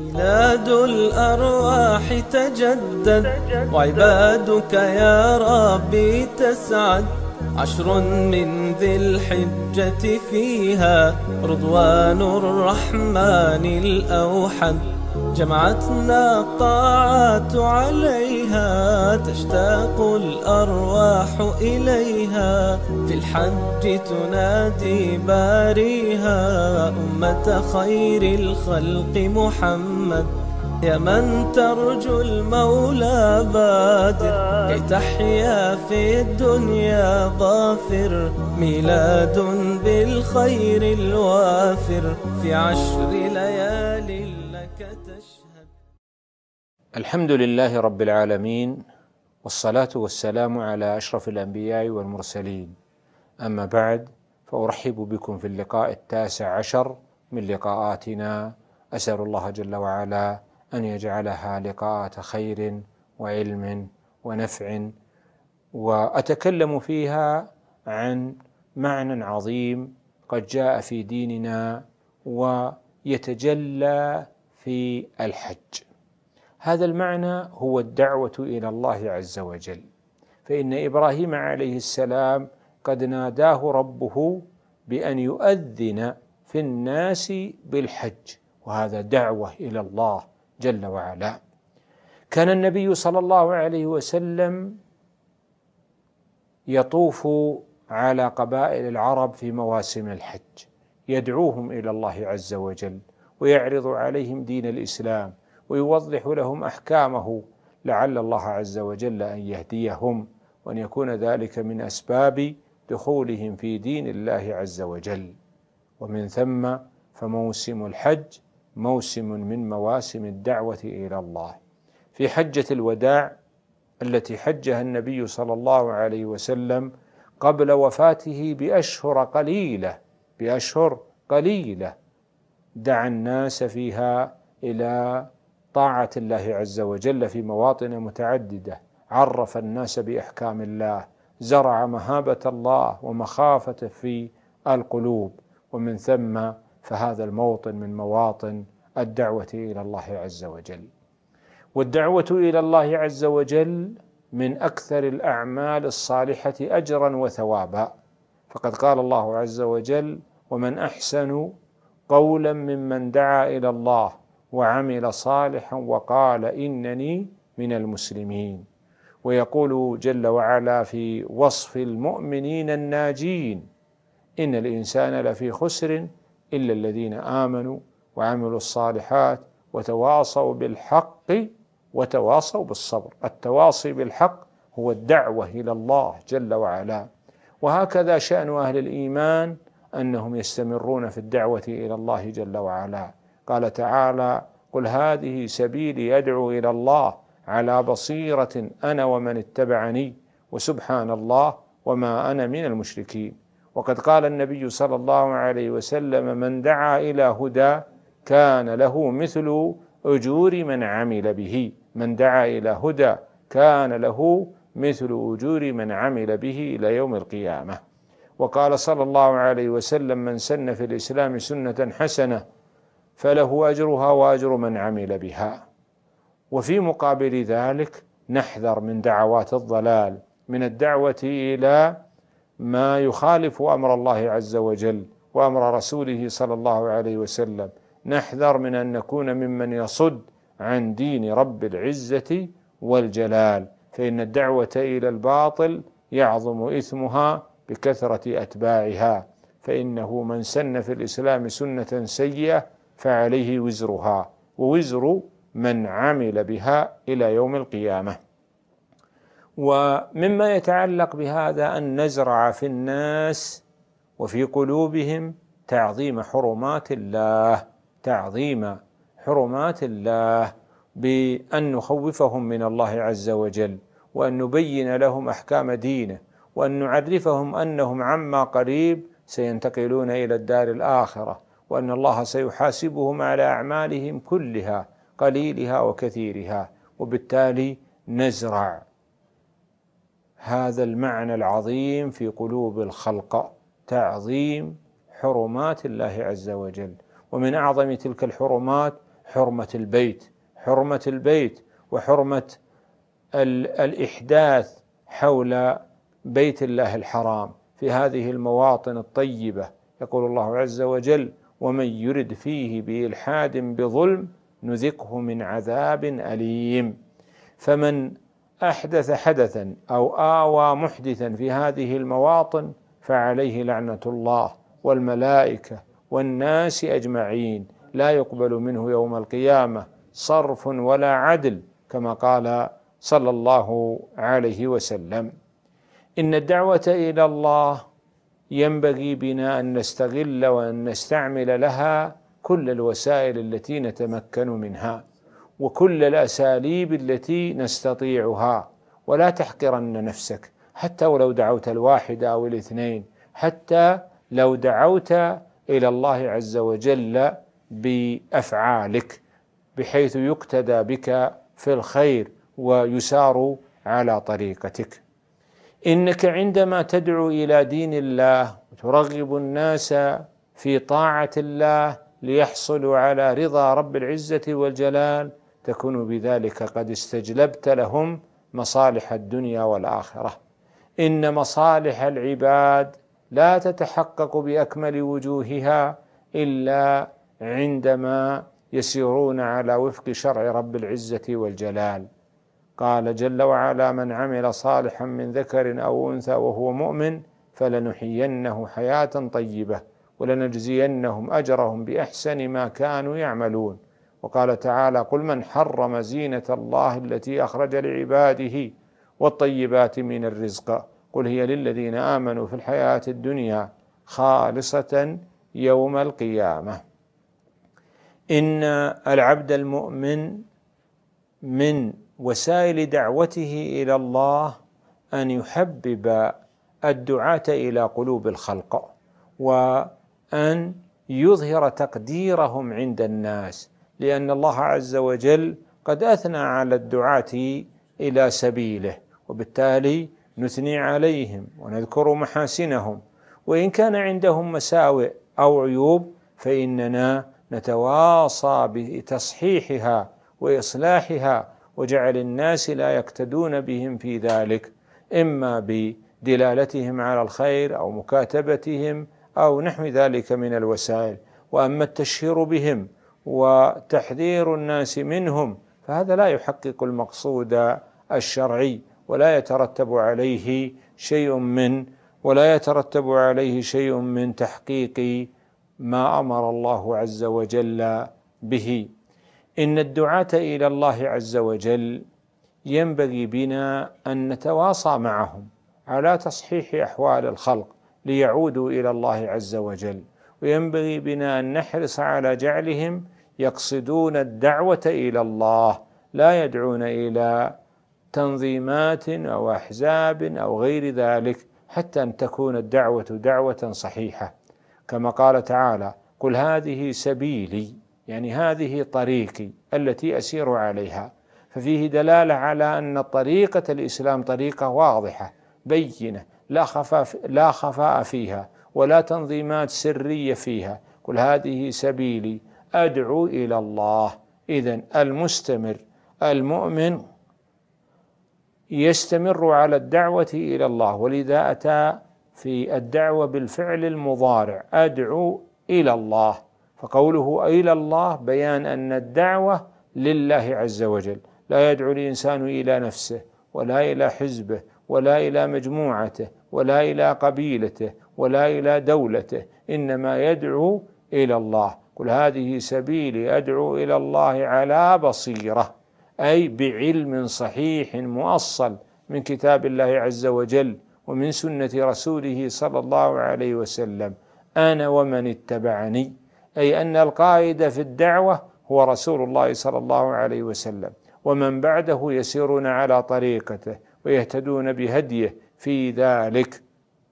ميلاد الأرواح تجدد وعبادك يا ربي تسعد. عشر من ذي الحجة فيها رضوان الرحمن الأوحد. جمعتنا الطاعات عليها تشتاق الأرواح إليها. في الحج تنادي باريها أمة خير الخلق محمد. يا من ترجو المولى بادر كي تحيا في الدنيا ظافر. ميلاد بالخير الوافر في 10 ليال لك تشهد. الحمد لله رب العالمين، والصلاة والسلام على أشرف الأنبياء والمرسلين. أما بعد، فأرحب بكم في اللقاء 19 من لقاءاتنا. أسأل الله جل وعلا أن يجعلها لقاءات خير وعلم ونفع، وأتكلم فيها عن معنى عظيم قد جاء في ديننا ويتجلى في الحج. هذا المعنى هو الدعوة إلى الله عز وجل. فإن إبراهيم عليه السلام قد ناداه ربه بأن يؤذن في الناس بالحج، وهذا دعوة إلى الله جل وعلا. كان النبي صلى الله عليه وسلم يطوف على قبائل العرب في مواسم الحج، يدعوهم إلى الله عز وجل ويعرض عليهم دين الإسلام ويوضح لهم أحكامه، لعل الله عز وجل أن يهديهم وأن يكون ذلك من أسباب دخولهم في دين الله عز وجل. ومن ثم فموسم الحج موسم من مواسم الدعوة إلى الله. في حجة الوداع التي حجها النبي صلى الله عليه وسلم قبل وفاته بأشهر قليلة دعا الناس فيها إلى طاعة الله عز وجل في مواطن متعددة، عرف الناس بأحكام الله، زرع مهابة الله ومخافة في القلوب. ومن ثم فهذا الموطن من مواطن الدعوة إلى الله عز وجل. والدعوة إلى الله عز وجل من أكثر الأعمال الصالحة أجرا وثوابا، فقد قال الله عز وجل: ومن أحسن قولا ممن دعا إلى الله وعمل صالحا وقال إنني من المسلمين. ويقول جل وعلا في وصف المؤمنين الناجين: إن الإنسان لفي خسر إلا الذين آمنوا وعملوا الصالحات وتواصوا بالحق وتواصوا بالصبر. التواصي بالحق هو الدعوة إلى الله جل وعلا. وهكذا شأن أهل الإيمان أنهم يستمرون في الدعوة إلى الله جل وعلا. قال تعالى: قل هذه سبيلي أدعو إلى الله على بصيرة أنا ومن اتبعني وسبحان الله وما أنا من المشركين. وقد قال النبي صلى الله عليه وسلم: من دعا إلى هدى كان له مثل أجور من عمل به. من دعا إلى هدى كان له مثل أجور من عمل به إلى يوم القيامة. وقال صلى الله عليه وسلم: من سن في الإسلام سنة حسنة فله أجرها وأجر من عمل بها. وفي مقابل ذلك نحذر من دعوات الضلال، من الدعوة إلى ما يخالف أمر الله عز وجل وأمر رسوله صلى الله عليه وسلم. نحذر من أن نكون ممن يصد عن دين رب العزة والجلال، فإن الدعوة إلى الباطل يعظم إثمها بكثرة أتباعها. فإنه من سن في الإسلام سنة سيئة فعليه وزرها ووزر من عمل بها إلى يوم القيامة. ومما يتعلق بهذا أن نزرع في الناس وفي قلوبهم تعظيم حرمات الله، بأن نخوفهم من الله عز وجل، وأن نبين لهم أحكام دينه، وأن نعرفهم أنهم عما قريب سينتقلون إلى الدار الآخرة، وأن الله سيحاسبهم على أعمالهم كلها قليلها وكثيرها. وبالتالي نزرع هذا المعنى العظيم في قلوب الخلق، تعظيم حرمات الله عز وجل. ومن أعظم تلك الحرمات حرمة البيت، حرمة البيت وحرمة الإحداث حول بيت الله الحرام في هذه المواطن الطيبة. يقول الله عز وجل: ومن يرد فيه بإلحاد بظلم نذقه من عذاب أليم. فمن أحدث حدثا أو آوى محدثا في هذه المواطن فعليه لعنة الله والملائكة والناس أجمعين، لا يقبل منه يوم القيامة صرف ولا عدل، كما قال صلى الله عليه وسلم. إن الدعوة إلى الله ينبغي بنا أن نستغل وأن نستعمل لها كل الوسائل التي نتمكن منها وكل الأساليب التي نستطيعها، ولا تحقرن نفسك حتى ولو دعوت الواحد أو الاثنين، حتى لو دعوت إلى الله عز وجل بأفعالك بحيث يقتدى بك في الخير ويسار على طريقتك. إنك عندما تدعو إلى دين الله وترغب الناس في طاعة الله ليحصلوا على رضا رب العزة والجلال تكون بذلك قد استجلبت لهم مصالح الدنيا والآخرة. إن مصالح العباد لا تتحقق بأكمل وجوهها إلا عندما يسيرون على وفق شرع رب العزة والجلال. قال جل وعلا: من عمل صالحا من ذكر أو أنثى وهو مؤمن فلنحيينه حياة طيبة ولنجزينهم أجرهم بأحسن ما كانوا يعملون. وقال تعالى: قل من حرم زينة الله التي أخرج لعباده والطيبات من الرزق قل هي للذين آمنوا في الحياة الدنيا خالصة يوم القيامة. إن العبد المؤمن من وسائل دعوته إلى الله أن يحبب الدعاة إلى قلوب الخلق، وأن يظهر تقديرهم عند الناس، لأن الله عز وجل قد أثنى على الدعاة إلى سبيله، وبالتالي نثني عليهم ونذكر محاسنهم، وإن كان عندهم مساوئ أو عيوب فإننا نتواصى بتصحيحها وإصلاحها وجعل الناس لا يقتدون بهم في ذلك، إما بدلالتهم على الخير أو مكاتبتهم أو نحو ذلك من الوسائل. وأما التشهير بهم وتحذير الناس منهم فهذا لا يحقق المقصود الشرعي، ولا يترتب عليه شيء من تحقيق ما أمر الله عز وجل به. إن الدعاة إلى الله عز وجل ينبغي بنا أن نتواصى معهم على تصحيح أحوال الخلق ليعودوا إلى الله عز وجل، وينبغي بنا أن نحرص على جعلهم يقصدون الدعوة إلى الله، لا يدعون إلى تنظيمات أو أحزاب أو غير ذلك، حتى أن تكون الدعوة دعوة صحيحة، كما قال تعالى: قل هذه سبيلي، يعني هذه طريقي التي أسير عليها. ففيه دلالة على أن طريقة الإسلام طريقة واضحة بينة لا خفاء فيها ولا تنظيمات سرية فيها. قل هذه سبيلي أدعو إلى الله. إذن المستمر المؤمن يستمر على الدعوة إلى الله، ولذا أتى في الدعوة بالفعل المضارع: أدعو إلى الله. فقوله إلى الله بيان أن الدعوة لله عز وجل، لا يدعو الإنسان إلى نفسه ولا إلى حزبه ولا إلى مجموعته ولا إلى قبيلته ولا إلى دولته، إنما يدعو إلى الله. قل هذه سبيلي أدعو إلى الله على بصيرة، أي بعلم صحيح مؤصل من كتاب الله عز وجل ومن سنة رسوله صلى الله عليه وسلم، أنا ومن اتبعني، أي أن القائد في الدعوة هو رسول الله صلى الله عليه وسلم، ومن بعده يسيرون على طريقته ويهتدون بهديه في ذلك.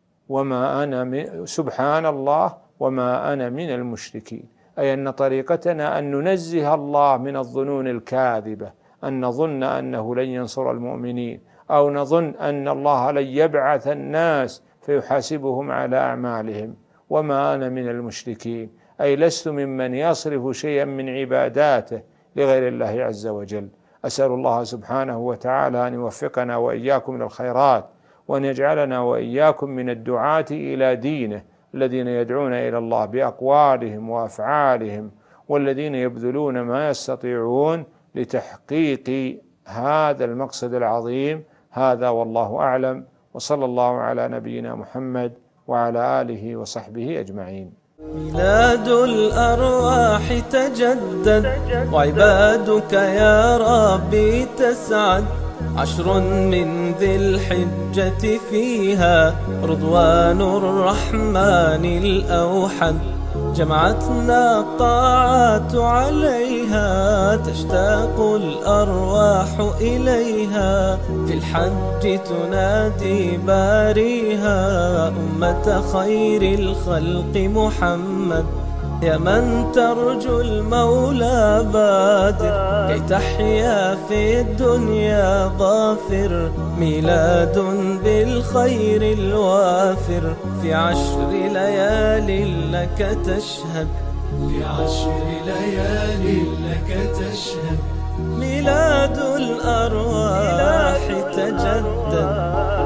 سبحان الله وما أنا من المشركين، أي أن طريقتنا أن ننزه الله من الظنون الكاذبة، أن نظن أنه لن ينصر المؤمنين، أو نظن أن الله لن يبعث الناس فيحاسبهم على أعمالهم. وما أنا من المشركين، أي لست ممن يصرف شيئا من عباداته لغير الله عز وجل. أسأل الله سبحانه وتعالى أن يوفقنا وإياكم إلى الخيرات، وأن يجعلنا وإياكم من الدعاة إلى دينه الذين يدعون إلى الله بأقوالهم وأفعالهم، والذين يبذلون ما يستطيعون لتحقيق هذا المقصد العظيم. هذا والله أعلم، وصلى الله على نبينا محمد وعلى آله وصحبه أجمعين. ميلاد الأرواح تجدد، وعبادك يا ربي تسعد. 10 من ذي الحجة فيها رضوان الرحمن الأوحد. جمعتنا الطاعات عليها، تشتاق الأرواح إليها. في الحج تنادي باريها، أمة خير الخلق محمد. يا من ترجو المولى بادر، كي تحيا في الدنيا ظافر. ميلاد بالخير الوافر، في 10 ليال لك تشهد. في 10 ليال لك تشهد. ميلاد الأرواح تجدد.